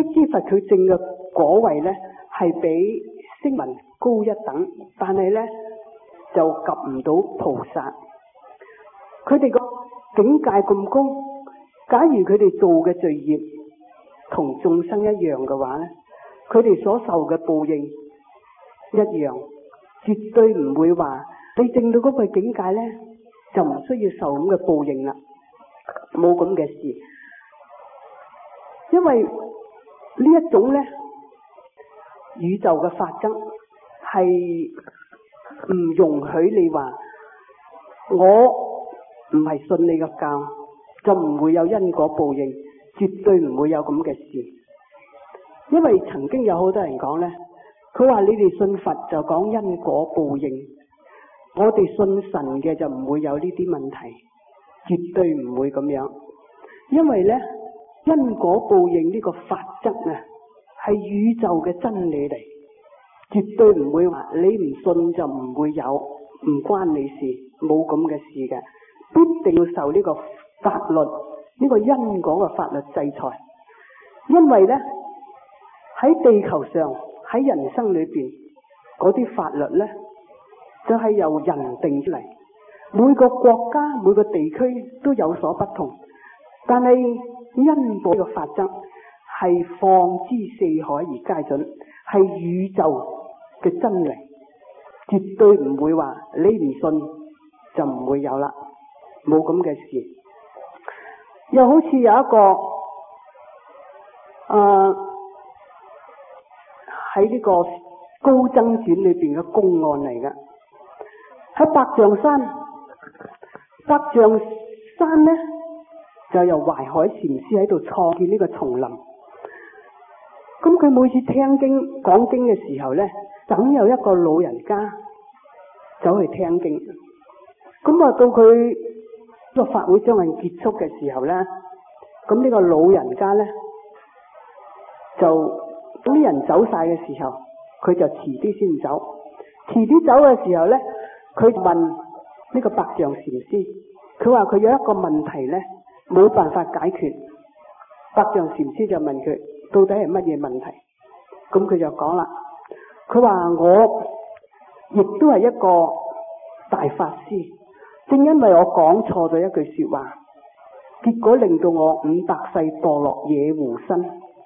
辟支佛佢證嘅果位呢，係比聲聞高一等，但係呢就及唔到菩薩。佢哋個境界咁高，假如佢哋做嘅罪業同眾生一樣嘅話呢，佢哋所受嘅報應一樣，絕對唔會話你證到嗰個境界呢，就唔需要受咁嘅報應啦，冇咁嘅事。因為呢一種呢宇宙嘅法則係唔容許你話我唔係信你嘅教就唔會有因果報應，絕對唔會有咁嘅事。因為曾經有好多人講呢，佢話你哋信佛就講因果報應，我哋信神嘅就唔會有呢啲問題，絕對唔會咁樣。因為呢因果報應呢個法則啊，係宇宙嘅真理嚟，絕對唔會話你唔信就唔會有，唔關你事，冇咁嘅事嘅，必定要受呢個法律，呢個因果嘅法律制裁。因為呢喺地球上，喺人生裏邊嗰啲法律呢，就係由人定出嚟，每個國家每個地區都有所不同，但係因果嘅法則係放之四海而皆準，係宇宙嘅真理，絕對唔會話你唔信就唔會有啦，冇咁嘅事。又好似有一個喺呢個高僧傳裏邊嘅公案嚟嘅，喺百丈山，百丈山呢就由懷海禪師喺度創建呢個叢林。咁佢每次聽經講經嘅時候呢，總有一個老人家走去聽經。咁啊到佢個法會將近結束嘅時候呢，咁呢個老人家呢，就等啲人走晒嘅時候，佢就遲啲先走。遲啲走嘅時候呢，佢問呢個百丈禪師，佢話佢有一個問題呢，冇辦法解決。百丈禪師就問佢到底係乜嘢問題？咁佢就講啦，佢話我亦都係一個大法師，正因為我講錯咗一句說話，結果令到我500世墮落野狐身。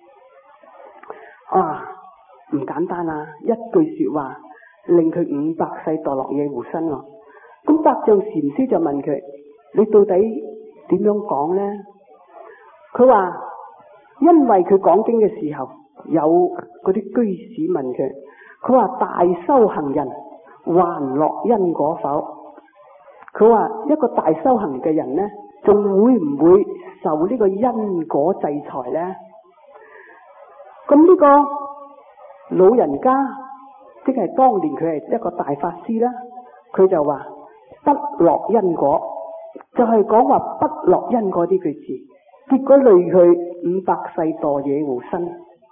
唔簡單啊！一句說話令佢500世墮落野狐身啊！咁百丈禪師就問佢：你到底點樣講呢？佢話因為佢講經嘅時候，有嗰啲居士問佢，佢話大修行人還落因果否？佢話一個大修行嘅人呢，仲會唔會受呢個因果制裁呢？咁呢個老人家，即係當年佢係一個大法師啦，佢就話不落因果，就係講話不落因果呢句字，結果累佢500世墮野狐身。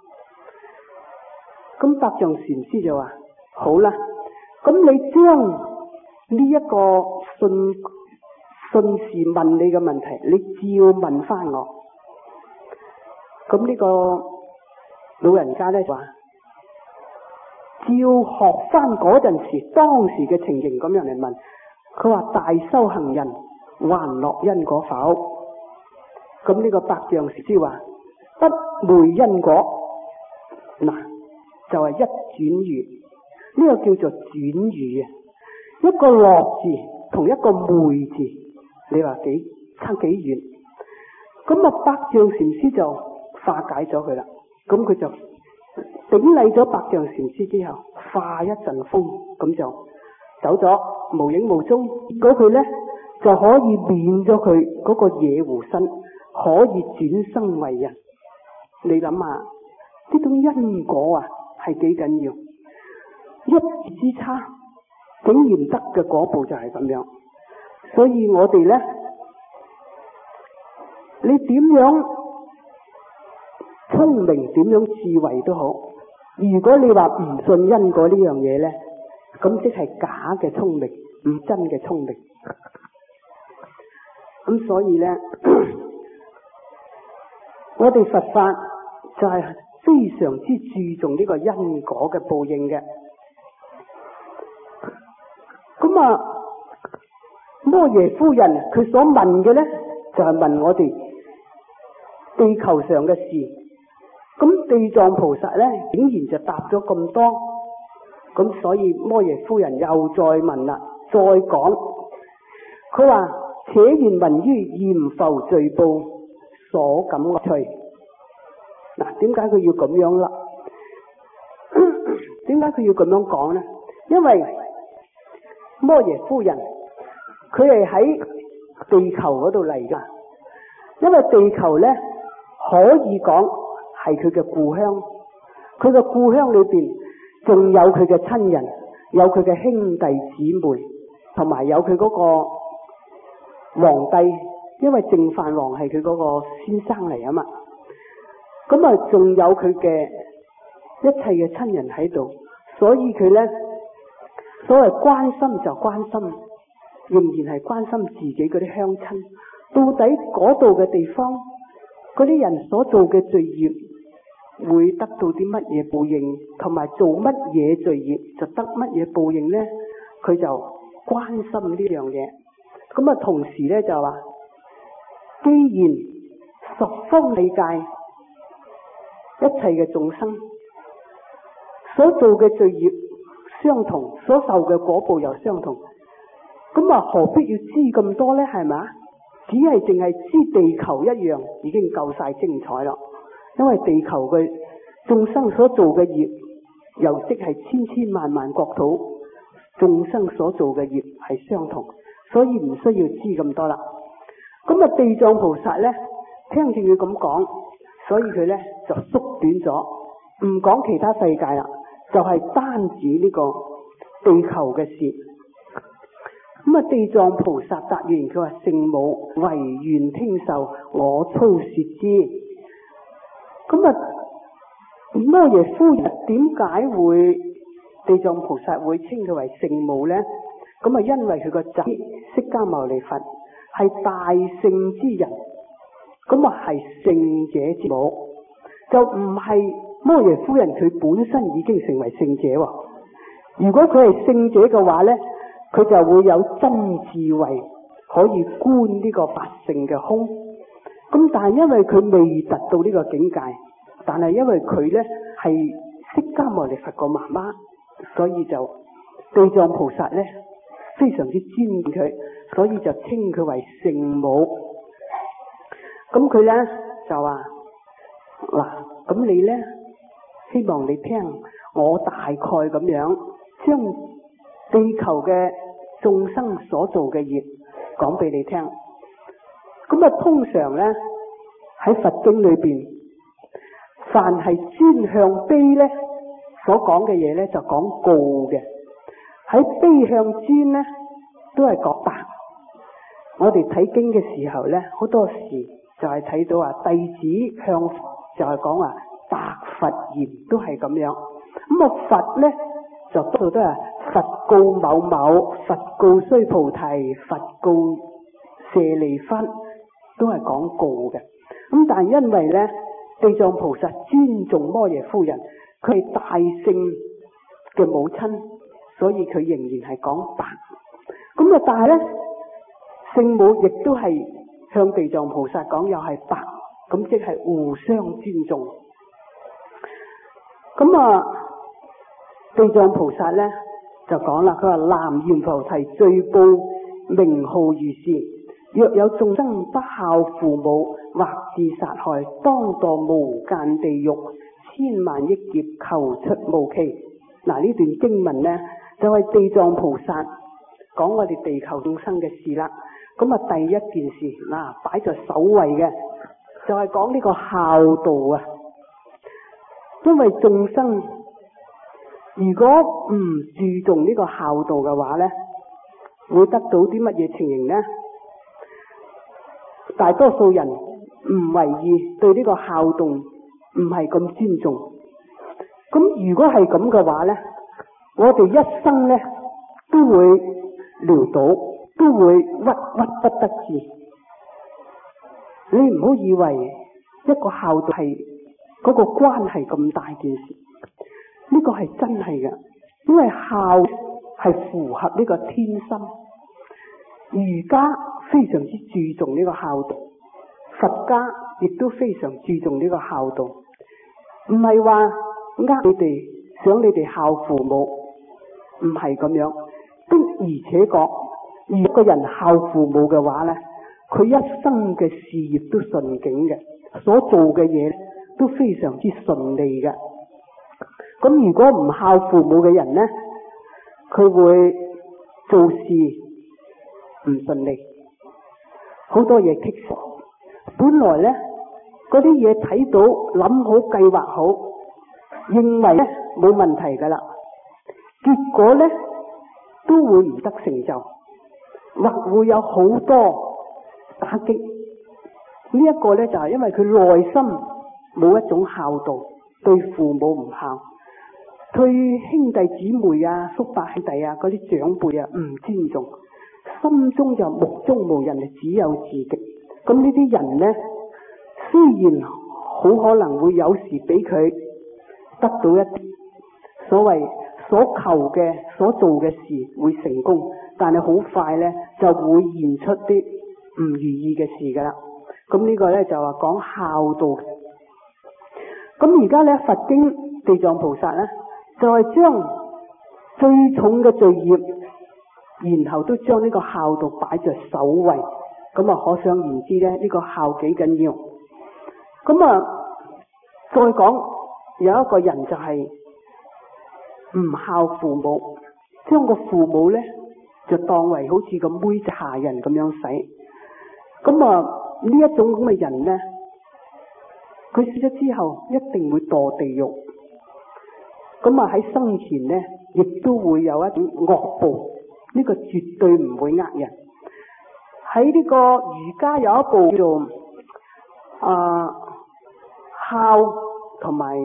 咁百丈禪師就話：好啦，咁你將呢一個信士問你嘅問題，你照問翻我。咁呢個老人家咧話：照學翻嗰陣時當時嘅情形咁樣嚟問。佢話大修行人還落因果否？咁呢個百丈禪師話：不昧因果。嗱，就係一轉喻，呢個叫做轉喻啊。一個落字同一個昧字，你話差幾遠？咁啊，百丈禪師就化解咗佢啦。咁佢就頂禮咗百丈禪師之後，化一陣風，咁就走咗，無影無蹤。結果佢呢就可以免咗佢嗰個野狐身，可以轉生為人。你諗下，呢種因果啊係幾緊要？一字之差，竟然得嘅嗰步就係咁樣。所以我哋呢，你點樣聰明，點樣智慧都好，如果你話唔信因果呢樣嘢呢，咁即係假嘅聰明，唔真嘅聰明。咁所以呢，我哋佛法就係非常之注重呢個因果嘅報應嘅。咁啊，摩耶夫人佢所問嘅呢，就係問我哋地球上嘅事。咁地藏菩薩呢，竟然就答咗咁多。咁所以摩耶夫人又再問啦，再講。佢話：且願聞於閻浮罪報所感惡趣。嗱，點解佢要咁樣啦？點解佢要咁樣講呢？因為摩耶夫人佢係喺地球嗰度嚟噶，因為地球呢，可以講係佢嘅故鄉，佢嘅故鄉裏邊仲有佢嘅親人，有佢嘅兄弟姊妹，同埋有佢嗰個皇帝，因為淨飯王係佢嗰個先生嚟啊嘛。咁啊，仲有佢嘅一切嘅親人喺度，所以佢呢，所謂關心就關心，仍然係關心自己嗰啲鄉親。到底嗰度嘅地方，嗰啲人所做嘅罪業會得到啲乜嘢報應，同埋做乜嘢罪業就得乜嘢報應呢？佢就關心呢樣嘢。咁啊，同時呢，就話，既然十方世界一切嘅眾生所做嘅罪業相同，所受嘅果報又相同，咁啊，何必要知咁多呢？係咪？只係淨係知地球一樣已經夠晒精彩啦。因為地球嘅眾生所做嘅業，又即係千千萬萬國土眾生所做嘅業係相同，所以唔需要知咁多啦。咁啊，地藏菩薩呢，聽見佢咁講，所以佢呢就縮短咗，唔講其他世界啦，就係單指呢個地球嘅事。咁啊，地藏菩薩答應佢話：聖母唯願聽受，我粗說之。咁啊，摩耶夫人點解會地藏菩薩會稱佢為聖母呢？咁啊，因為佢個仔釋迦牟尼佛係大聖之人，咁啊係聖者之母，就唔係摩耶夫人佢本身已經成為聖者喎。如果佢係聖者嘅話呢，佢就會有真智慧，可以觀呢個法性嘅空。咁但係因為佢未達到呢個境界，但係因為佢呢係釋迦牟尼佛個媽媽，所以就地藏菩薩呢非常之尊敬佢，所以就稱佢為聖母。咁佢呢就話：嗱，咁你呢，希望你聽我大概咁樣將地球嘅眾生所做嘅業講俾你聽。咁啊，通常呢喺佛經裏邊，凡係專向悲呢所講嘅嘢呢，就講告嘅；喺悲向專呢，都係講白。我哋睇經嘅時候呢，好多時就係睇到弟子向就係講話白佛言，都係咁樣。咁啊，佛呢就多數都係佛告某某，佛告須菩提，佛告舍利弗，都係講告嘅。咁但係因為呢，地藏菩薩尊重摩耶夫人，佢係大聖嘅母親，所以佢仍然係講白。咁啊，但係呢，聖母亦都係向地藏菩薩講又係白，咁即係互相尊重。咁啊，地藏菩薩呢就講啦，佢話：南閻浮提罪報名號如是。若有眾生不孝父母，或自殺害，當墮無間地獄，千萬億劫，求出無期。嗱，呢段經文呢，就係地藏菩薩講我哋地球眾生嘅事啦。咁啊，第一件事嗱，擺在首位嘅就係講呢個孝道啊。因為眾生如果唔注重呢個孝道嘅話呢，會得到啲乜嘢情形呢？大多數人唔為意，對呢個孝道唔係咁尊重。咁如果係咁嘅話呢，我哋一生呢都會潦倒，都會鬱鬱不得志。你唔好以為一個孝道係嗰個關係咁大件事，呢個係真係嘅，因為孝係符合呢個天心。儒家非常之注重呢個孝道，佛家亦都非常注重呢個孝道，唔係話你哋想你哋孝父母，唔係咁樣。的而且確，如果一個人孝父母嘅話呢，佢一生嘅事業都順景嘅，所做嘅嘢都非常之順利嘅。咁如果唔孝父母嘅人呢，佢會做事唔順利，好多嘢棘手。本來呢嗰啲嘢睇到諗好計劃好，認為呢冇問題噶啦，結果呢都會唔得成就，或會有好多打擊。呢一個呢就係因為佢內心冇一種孝道，對父母唔孝，對兄弟姊妹啊、叔伯兄弟啊嗰啲長輩啊唔尊重，心中就目中無人，只有自己。咁呢啲人呢，雖然好可能會有時俾佢得到一啲所謂所求嘅、所做嘅事會成功，但係好快呢就會現出啲唔如意嘅事噶啦。咁呢個呢就話講孝道。咁而家呢佛經地藏菩薩呢，就係將最重嘅罪業，然後都將呢個孝道擺在首位。咁啊，可想而知咧，呢個孝幾緊要。咁啊，再講有一個人就係唔孝父母，將個父母咧就當為好似個妹下人咁樣使。咁啊，呢一種咁嘅人咧，佢死咗之後一定會墮地獄。咁啊，喺生前咧，亦都會有一種惡報。呢個絕對唔會呃人。喺呢個儒家有一部叫做孝同埋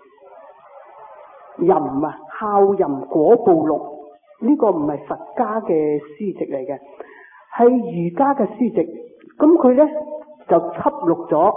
淫啊，孝淫果報錄，呢個唔係佛家嘅書籍嚟嘅，係儒家嘅書籍。咁佢咧就輯錄咗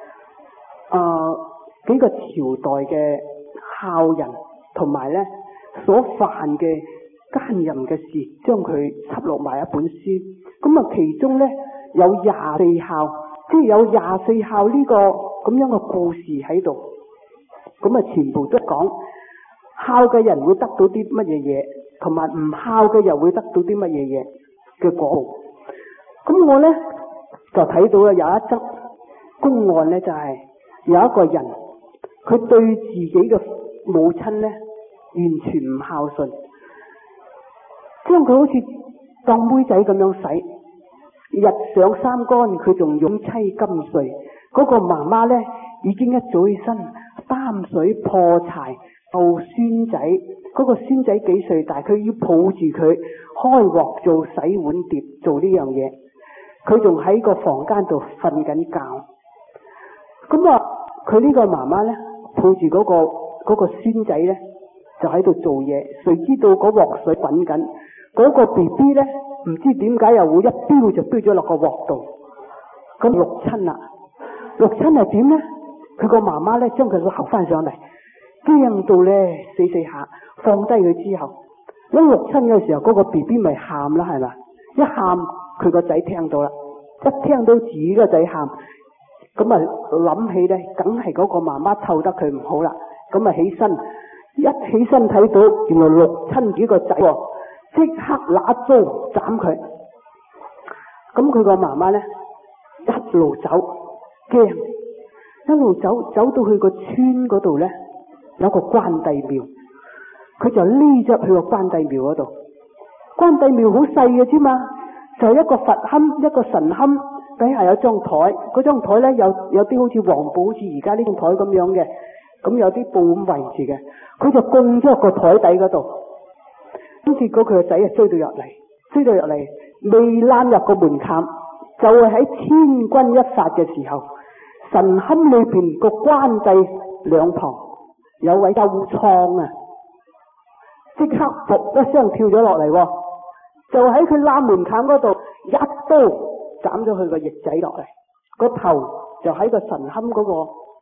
幾個朝代嘅孝人同埋咧所犯嘅奸淫嘅事，將佢輯錄埋一本書。咁啊，其中咧有24孝，即係有24孝呢個咁樣嘅故事喺度。咁啊，全部都講孝嘅人會得到啲乜嘢嘢，同埋唔孝嘅又會得到啲乜嘢嘢嘅果報。咁我咧就睇到有一則公案咧，就係有一個人，佢對自己嘅母親咧完全唔孝順，將佢好似當妹仔咁樣使，日上三竿佢仲擁妻金穗。嗰個媽媽咧已經一早起身擔水破柴做孫仔，嗰個孫仔幾歲大，佢要抱住佢開鑊做洗碗碟做呢樣嘢，佢仲喺個房間度瞓緊覺。咁啊，佢呢個媽媽咧抱住嗰個孫仔咧就喺度做嘢，誰知道嗰鑊水滾緊，嗰個 BB 咧唔知點解又會一飆就飆咗落個鑊度，咁淥親啦。淥親係點咧？佢個媽媽咧將佢撈翻上嚟，驚到咧死下，放低佢之後，一淥親嘅時候，嗰個 BB 咪喊啦，係咪？一喊佢個仔聽到啦，一聽到自己個仔喊，咁啊諗起咧，梗係嗰個媽媽湊得佢唔好啦，咁啊起身，一起身睇到原來淥親幾個仔，即刻拿刀斬佢。咁佢個媽媽咧一路走，驚，一路走到去個村嗰度咧，有個關帝廟，佢就匿咗去個關帝廟嗰度。關帝廟好細嘅啫嘛，就係一個佛龕，一個神龕，底下有張台，嗰張台咧有啲好似黃布，好似而家呢張台咁樣嘅，咁有啲布咁圍住嘅，佢就供咗個台底嗰度。咁結果佢個仔啊追到入嚟，未攬入個門檻，就係喺千鈞一髮嘅時候，神龕裏邊個關帝兩旁有位幽瘡啊，即刻噗一聲跳咗落嚟，就喺佢攬門檻嗰度一刀斬咗佢個翼仔落嚟，個頭就喺個神龕嗰個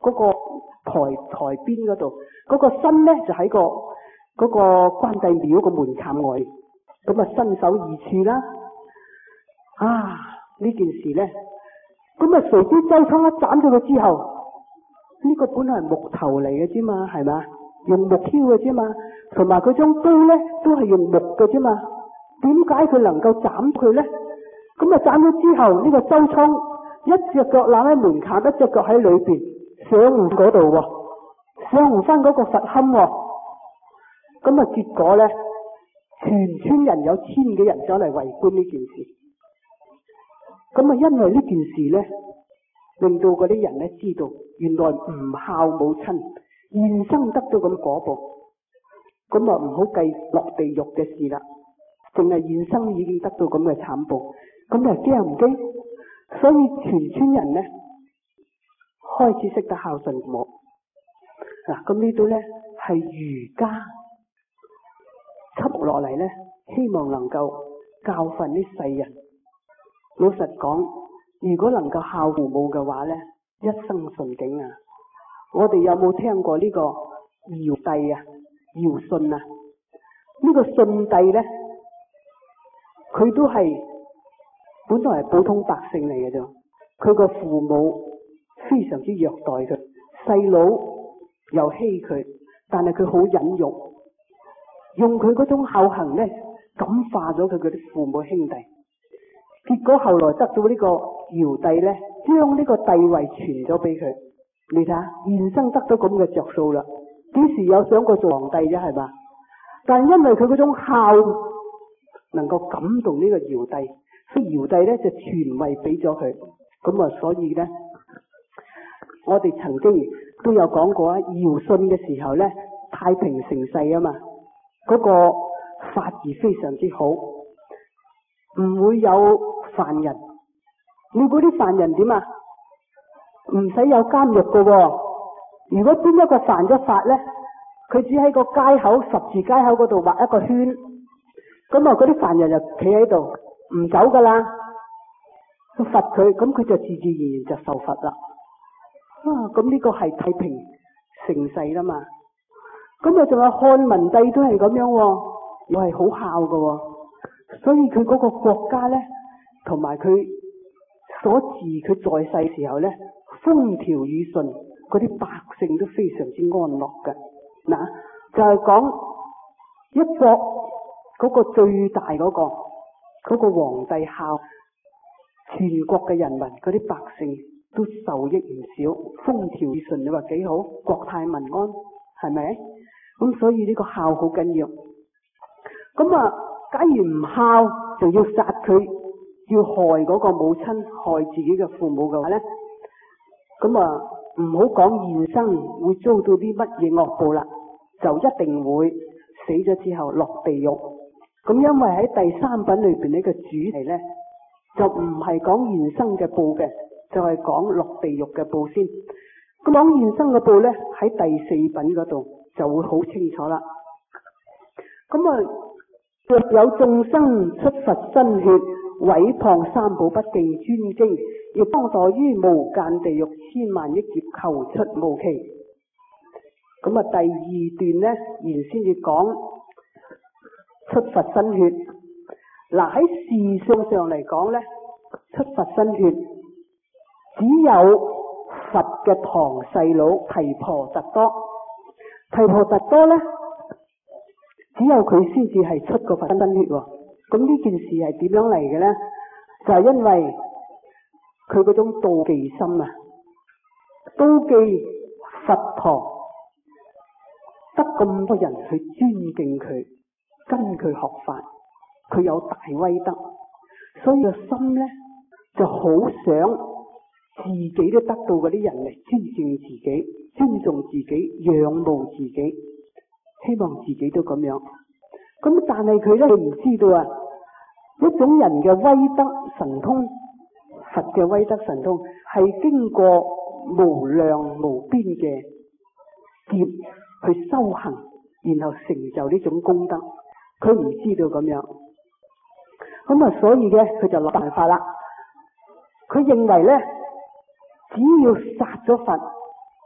嗰個台邊嗰度，嗰個身咧就喺嗰個關帝廟個門檻外，咁啊身首異處啦。啊呢件事咧，咁啊誰知周倉一斬咗佢之後，呢個本來係木頭嚟嘅啫嘛，係咪？用木挑嘅啫嘛，同埋佢張刀咧都係用木嘅啫嘛。點解佢能夠斬佢咧？咁啊斬咗之後，呢個周倉一隻腳攬喺門檻，一隻腳喺裏邊上唔嗰度喎，上唔翻嗰個佛龕喎。咁啊結果咧，全村人有1000幾人走嚟圍觀呢件事。咁啊因為呢件事咧，令到嗰啲人咧知道，原來唔孝母親現生得到咁果報。咁啊唔好計落地獄嘅事啦，淨係現生已經得到咁嘅慘報。咁你驚唔驚？所以全村人咧開始識得孝順父母。嗱，咁呢度咧係儒家輯落嚟咧，希望能夠教訓啲世人。老實講，如果能夠孝父母嘅話咧，一生順境啊！我哋有冇聽過呢個堯帝啊、堯舜啊？呢個舜帝咧，佢都係本來係普通百姓嚟嘅啫。佢個父母非常之虐待佢，細佬又欺佢，但係佢好忍辱，用佢嗰種孝行咧感化咗佢嗰啲父母兄弟。結果後來得到呢個堯帝咧，將呢個帝位傳咗俾佢。你睇下，現生得到咁嘅着數啦，幾時有想過做皇帝啫？係嘛？但係因為佢嗰種孝能夠感動呢個堯帝，所以堯帝咧就傳位俾咗佢。咁啊，所以咧，我哋曾經都有講過啊，堯舜嘅時候咧，太平盛世啊嘛，嗰個法治非常之好，唔會有犯人。你估啲犯人點啊？唔使有監獄噶喎。如果邊一個犯咗法咧，佢只喺個街口十字街口嗰度畫一個圈，咁啊嗰啲犯人就企喺度唔走噶啦，罰佢，咁佢就自自然然就受罰啦。咁呢個係太平盛世啦嘛。咁啊仲有漢文帝都係咁樣喎，又係好孝噶喎。所以佢嗰個國家咧，同埋佢所治佢在世時候咧，風調雨順，嗰啲百姓都非常之安樂嘅。嗱，就係講一國嗰個最大嗰個皇帝孝，全國嘅人民嗰啲百姓都受益唔少，風調雨順，你話幾好？國泰民安，係咪？咁所以呢個孝好緊要。咁啊，假如唔孝，就要殺佢，要害嗰個母親，害自己嘅父母嘅話咧，咁啊唔好講現生會遭到啲乜嘢惡報啦，就一定會死咗之後落地獄。咁因為喺第3品裏邊呢個主題咧，就唔係講現生嘅報嘅，就係講落地獄嘅報先。咁講現生嘅報咧，喺第4品嗰度就會好清楚啦。咁啊，若有眾生出佛身血，毀謗三寶不敬尊經，亦當墮於無間地獄千萬億劫，求出無期。咁啊，第2段咧，原先至講出佛身血。嗱，喺事相上嚟講咧，出佛身血只有佛嘅堂細佬提婆達多。提婆達多咧，只有佢先至係出過佛身血喎。咁呢件事係點樣嚟嘅咧？就係因為佢嗰種妒忌心啊，妒忌佛堂得咁多人去尊敬佢，跟佢學法，佢有大威德，所以個心咧就好想自己都得到嗰啲人嚟尊敬自己、尊重自己、仰慕自己，希望自己都咁樣。咁但係佢咧，佢唔知道啊，一種人嘅威德神通，佛嘅威德神通係經過無量無邊嘅劫去修行，然後成就呢種功德。佢唔知道咁樣，咁啊，所以咧佢就諗辦法啦。佢認為咧，只要殺咗佛，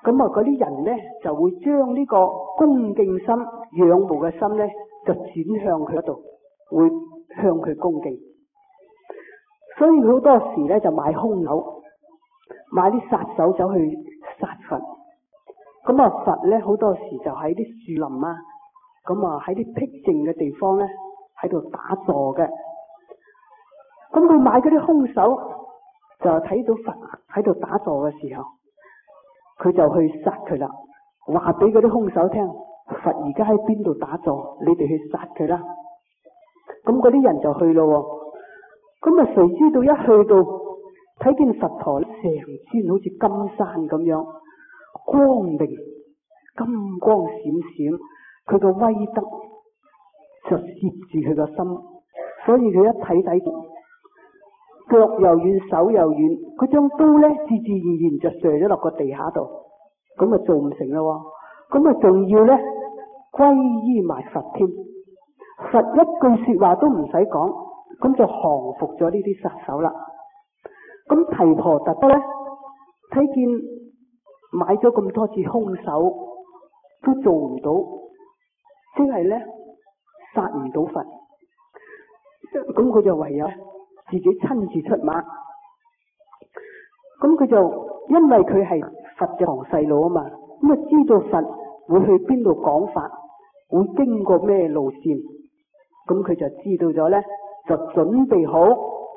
咁啊嗰啲人呢，就會將呢個恭敬心、仰慕嘅心呢，就轉向佢嗰度，會向佢恭敬。所以佢好多時呢，就買兇手，買啲殺手走去殺佛。咁啊佛呢，好多時就喺啲樹林啊，咁啊喺啲僻靜嘅地方呢，喺度打坐嘅。咁佢買嗰啲兇手，就睇到佛喺度打坐嘅時候，佢就去殺佢啦。話俾嗰啲兇手聽，佛而家喺邊度打坐，你哋去殺佢啦。咁嗰啲人就去咯。咁啊，誰知道一去到睇見佛陀成尊好似金山咁樣光明，金光閃閃，佢個威德就攝住佢個心，所以佢一睇睇，腳又軟手又軟，佢將刀咧自自然然就射咗落個地下度，咁啊做唔成咯。咁啊仲要咧皈依埋佛添，佛一句說話都唔使講，咁就降服咗呢啲殺手啦。咁提婆達多咧睇見買咗咁多次兇手都做唔到，即係咧殺唔到佛，咁佢就唯有自己親自出馬。咁佢就因為佢係佛嘅堂細佬啊嘛，咁啊知道佛會去邊度講法，會經過咩路線，咁佢就知道咗咧，就準備好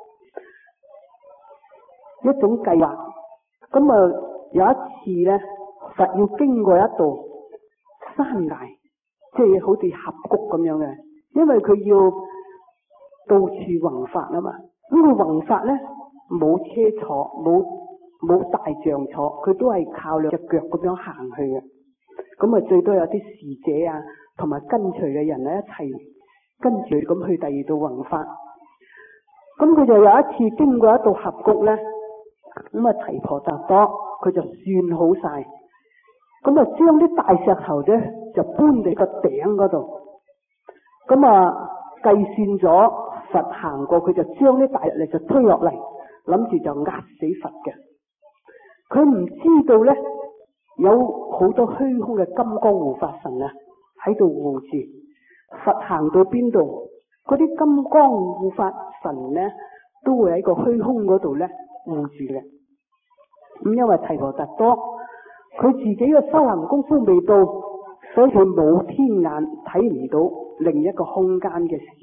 一種計劃。咁啊有一次咧，佛要經過一道山崖，即係好似峽谷咁樣嘅，因為佢要到處弘法啊嘛。咁佢弘法咧冇車坐，冇大象坐，佢都係靠兩隻腳咁樣行去嘅。咁啊最多有啲侍者啊，同埋跟隨嘅人咧一齊跟住咁去第二度弘法。咁佢就有一次經過一道峽谷咧，咁啊提婆達多佢就算好晒，咁啊將啲大石頭咧就搬嚟個頂嗰度，咁啊計算咗佛行過，佢就將啲大石嚟就推落嚟，諗住就壓死佛嘅。佢唔知道咧有好多虛空嘅金剛護法神啊喺度護住佛，行到邊度嗰啲金剛護法神咧都會喺個虛空嗰度咧護住嘅。咁因為提婆達多佢自己嘅修行功夫未到，所以佢冇天眼睇唔到另一個空間嘅事。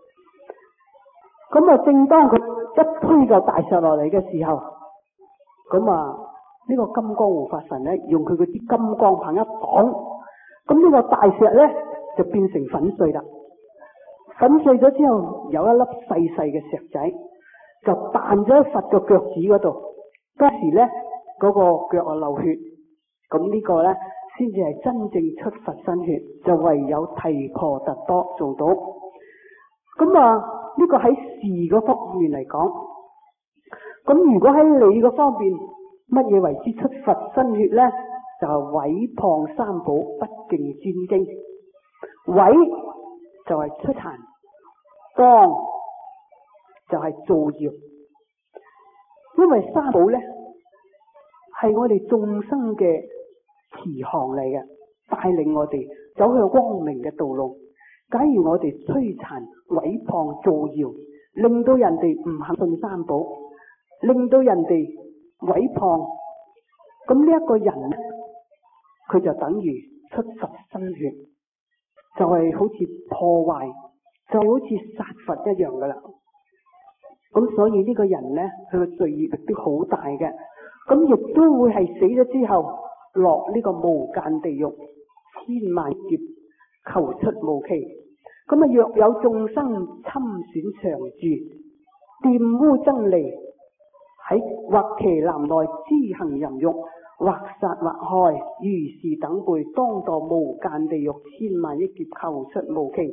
咁啊正當佢一推個大石落嚟嘅時候，咁啊呢個金剛護法神咧用佢嗰啲金剛棒一擋，咁呢個大石咧就變成粉碎啦。粉碎咗之後，有一粒細細嘅石仔就彈咗喺佛嘅腳趾嗰度。當時咧嗰個腳啊流血，咁呢個咧先至係真正出佛身血，就唯有提婆達多做到。咁啊呢個喺事嗰方面嚟講，咁如果喺理嗰方面，乜嘢為之出佛身血咧？就係毀謗三寶，不敬尊經。毀就係出殘，謗就係造謠。因為三寶咧係我哋眾生嘅慈航嚟嘅，帶領我哋走向光明嘅道路。假如我哋摧殘、毀謗、造謠，令到人哋唔肯信三寶，令到人哋毀謗，咁呢一個人咧，佢就等於出佛身血，就係好似破壞，就好似殺佛一樣噶啦。咁所以呢個人咧，佢嘅罪業亦都好大嘅。咁亦都會係死咗之後落呢個無間地獄千萬劫，求出無期。咁啊，若有眾生侵損常住，玷污僧尼，喺或騎男內施行淫欲，或殺或害，如是等輩，當墮無間地獄千萬億劫，求出無期。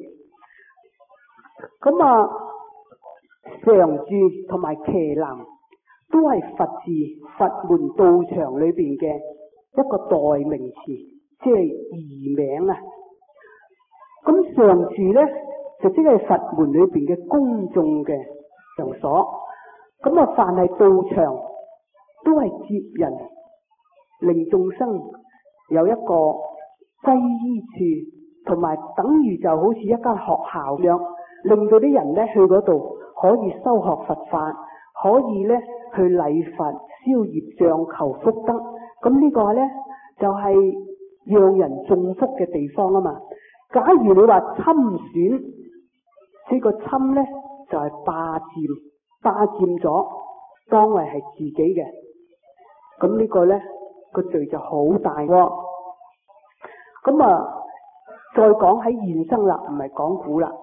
咁啊，常住同埋騎男都係佛字佛門道場裏邊嘅一個代名詞，即係異名啊。咁常住咧就即係佛門裏邊嘅公眾嘅場所。咁啊，凡係道場都係接人令眾生有一個歸依處，同埋等於就好似一間學校咁樣，令到啲人呢去嗰度可以修學佛法，可以呢去禮佛、消業障、求福德。咁呢個呢，就係讓人中福嘅地方啊嘛。假如你話侵損，呢個侵呢，就係霸佔咗，當為係自己嘅，咁呢個呢，個罪就好大喎。咁啊，再講喺現生啦，唔係講古啦。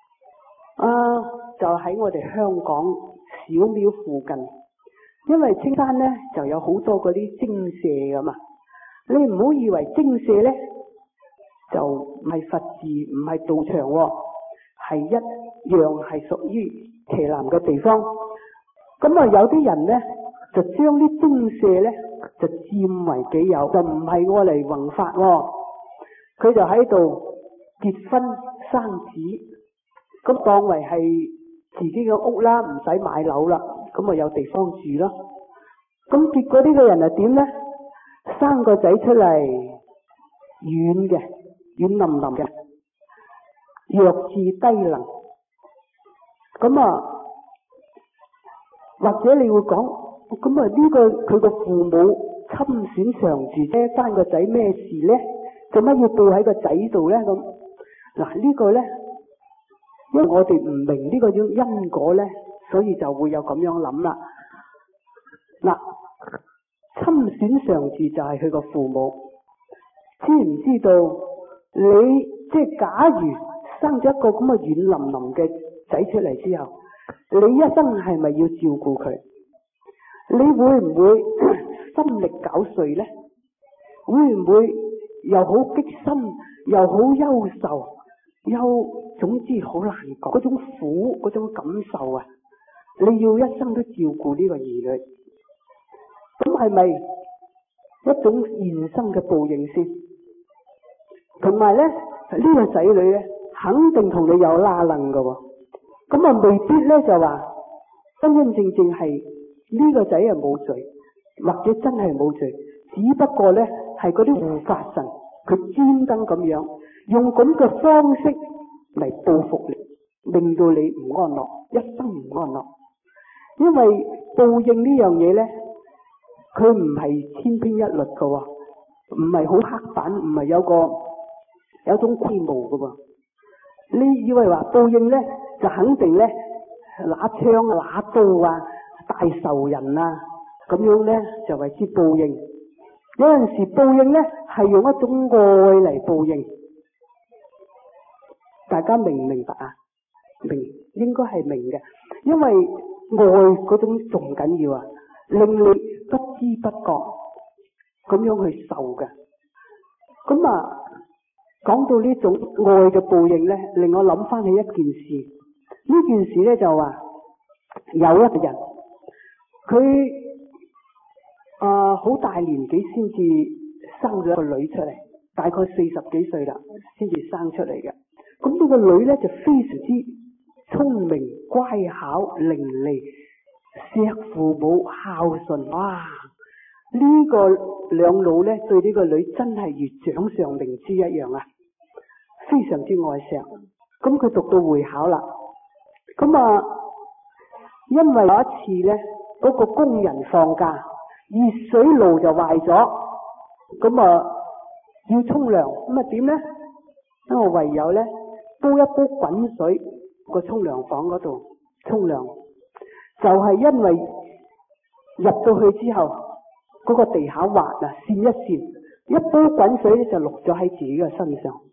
就喺我哋香港小廟附近，因為青山呢就有好多嗰啲精舍噶嘛。你唔好以為精舍呢就唔係佛寺，唔係道場喎，係一樣係屬於旗南嘅地方。咁啊，有啲人呢就將啲精舍呢就佔為己有，就唔係我嚟弘法喎。佢就喺度結婚生子，咁當為係自己嘅屋啦，唔使買樓啦，咁啊有地方住咯。咁結果呢個人係點呢？生個仔出嚟，軟嘅，軟腍腍嘅，弱智低能。咁啊，或者你會講，咁啊呢個佢個父母侵損常住啫，生個仔咩事呢？做乜要報喺個仔度呢？咁嗱，呢個呢，因為我哋唔明呢個因果呢，所以就會有咁樣諗啦。嗱，侵損常住就係佢個父母，知唔知道？你即係假如生咗一個咁嘅軟腍腍嘅仔出嚟之後，你一生係咪要照顧佢？你會唔會心力搞碎呢？會唔會又好激心，又好憂愁，總之好難講，嗰種苦，嗰種感受啊！你要一生都照顧呢個兒女，咁係咪一種現生嘅報應先？同埋呢，呢個仔女呢，肯定同你有拉楞噶，咁啊未必呢就話真真正正係呢個仔係冇罪，或者真係冇罪，只不過呢係嗰啲護法神佢專登咁樣用咁嘅方式嚟報復你，令到你唔安樂，一生唔安樂。因為報應呢樣嘢呢，佢唔係千篇一律噶，唔係好刻板，唔係有種規模噶。你以為話報應呢，就肯定呢拿槍拿刀啊，大仇人啊，咁樣呢就為之報應。有陣時報應呢係用一種愛嚟報應，大家明唔明白啊？明，應該係明嘅，因為愛嗰種仲緊要啊，令你不知不覺咁樣去受嘅。咁啊，講到呢種愛嘅報應呢，令我諗翻起一件事。呢件事呢就話有一個人，佢好大年紀先至生咗一個女出嚟，大概40幾歲啦，先至生出嚟嘅。咁呢個女呢就非常之聰明、乖巧、伶俐，錫父母、孝順。哇！呢個兩老呢對呢個女真係如掌上明珠一樣啊，非常之愛錫。咁佢讀到會考啦，咁啊，因為有一次呢，嗰個工人放假，熱水爐就壞咗，咁啊要沖涼，咁啊點呢？咁我唯有呢，煲一煲滾水個沖涼房嗰度沖涼，就係因為入到去之後，嗰個地下滑啊，跣一跣，一煲滾水咧就落咗喺自己嘅身上。